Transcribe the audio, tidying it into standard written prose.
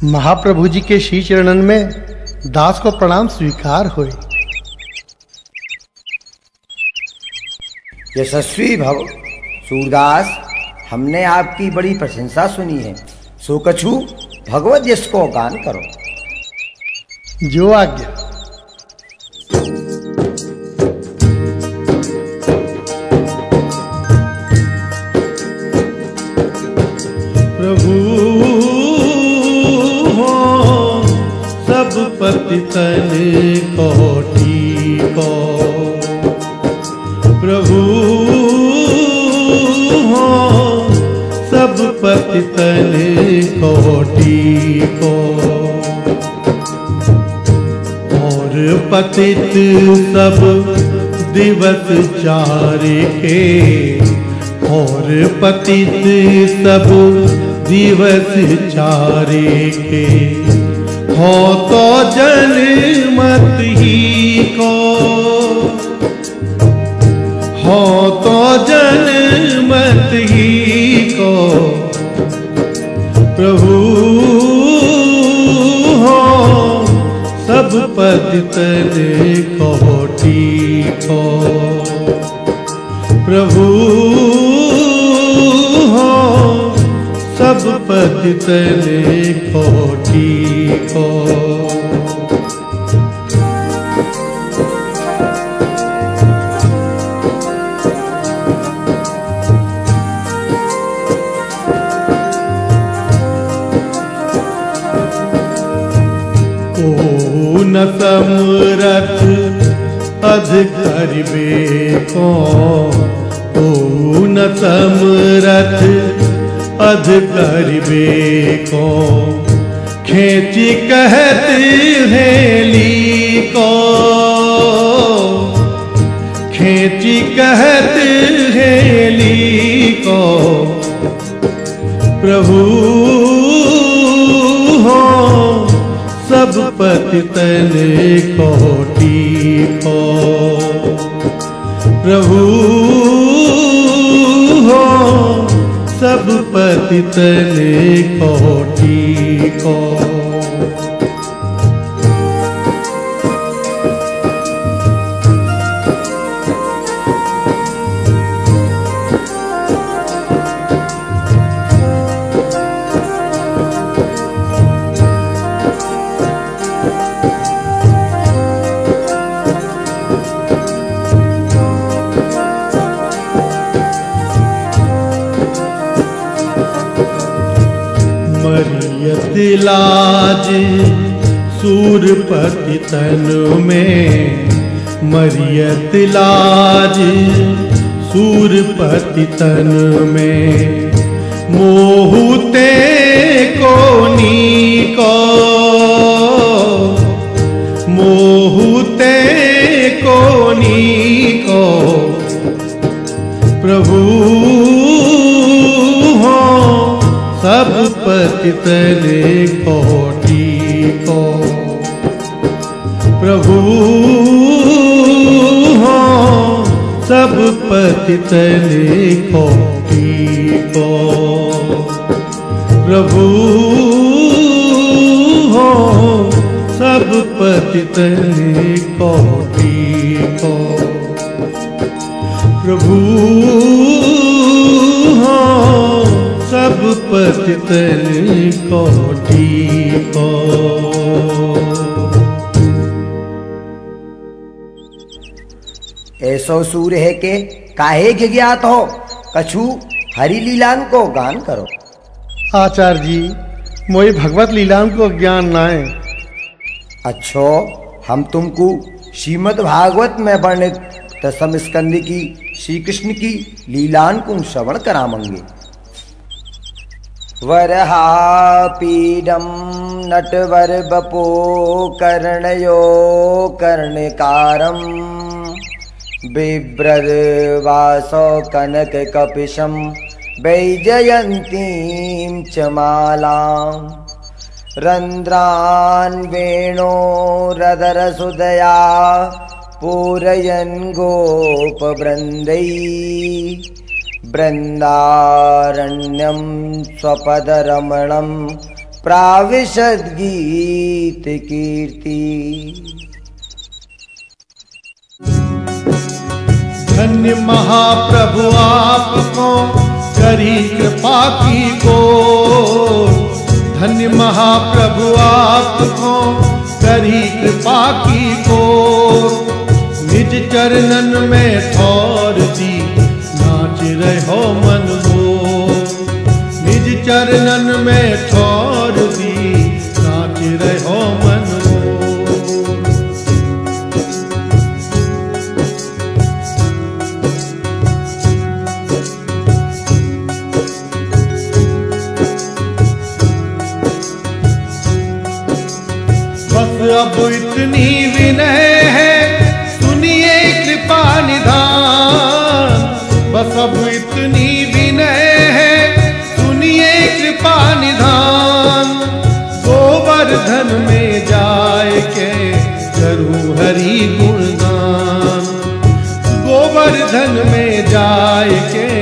महाप्रभु जी के श्री चरणन में दास को प्रणाम स्वीकार हुए। यशस्वी भव सूरदास, हमने आपकी बड़ी प्रशंसा सुनी है, सो कछु भगवत यश को गान करो। जो आज्ञा। प्रभु हो सब पतितन कोटि को, प्रभु हो सब पतितन कोटि को, और पतित सब दिवस चारे के, और पतित सब दिवस चारे के, हो तो जनमत ही को, हो तो जनमत ही को, प्रभु हो सब पतितन कोटि को, प्रभु हो सब पतितन कोटि को। को न समरथ अध करिबे को, न समरथ अध करिबे को, खेची कहत हेली को, खेची कहत हेली को, प्रभु हो सब पतितन कोटि को, प्रभु हो सब पतितन कोटि को। मरियत लाज सूरपति तन में, मरियत लाज सूरपति तन में, मोहुते कोनी को, मोहुते कोनी को, प्रभु हो सब पतितन कोटि को, प्रभु हो सब पतितन कोटि को, प्रभु हो सब पतितन कोटि को, प्रभु हो सब पतितन कोटि को। ऐसो सूर है के काहे के ज्ञात हो, कछु हरि लीलान को गान करो। आचार्य जी, मोई भगवत लीलान को ज्ञान नाए। अच्छो, हम तुमको श्रीमद् भागवत में वर्णित दशम स्कंद की श्री कृष्ण की लीलान को श्रवण करामंगे। वरहापीडम नटवर बपो कर्णयो कर्णकारम, बिभ्रद वासो कनक कपिशम वैजयंतीं च मालां, रंध्रान् वेणोरधरसुदया पूरयन् गोपवृन्दै, बृन्दारण्यं स्वपदरमणं प्राविशद गीत कीर्ति। धन्य महाप्रभु आपको करी कृपा की को, धन्य महाप्रभु आपको करी कृपा की को। निज चरणन में ठौर दी नाच रहो मन मोर, निज चरणन में ठौर दी नाच रहो मन मोर। बस अब इतनी विनय है सुनिए कृपा निधान, बस अब इतनी विनय है सुनिए कृपा निधान। गोवर्धन में जाए के करूं हरि गुणगान, गोवर्धन में जाए के